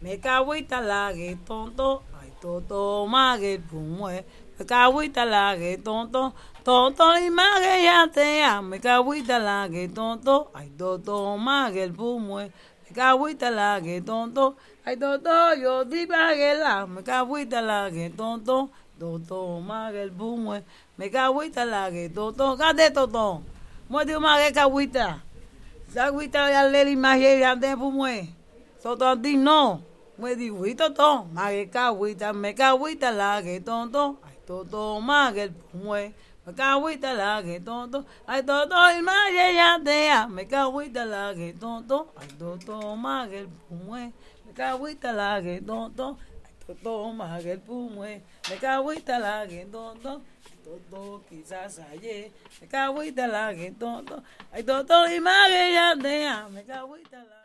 me cagüita la que tonto, ay toto mague pumue, me cagüita la que tonto, tonto y mague ya te me cagüita la que tonto, ay toto mague pumue, me cagüita la que tonto, ay toto yo di la, me cagüita la que tonto, toto mague pumue, me cagüita la que tonto, cate toto, muerde mague cagüita. Agüita ya le imagen ya de pumue. Toto di no. Me di huito to. Me cagüita la que tonto. Ay toto mague el pumue. Me cagüita la que tonto. Ay toto imagen ya de me cagüita la que tonto. Ay toto mague el pumue. Me cagüita la que tonto. Ay toto mague el pumue. Me cagüita la que tonto. Toto quizás ayer, me cagüita la que tonto, ay toto y mague ya me cagüita la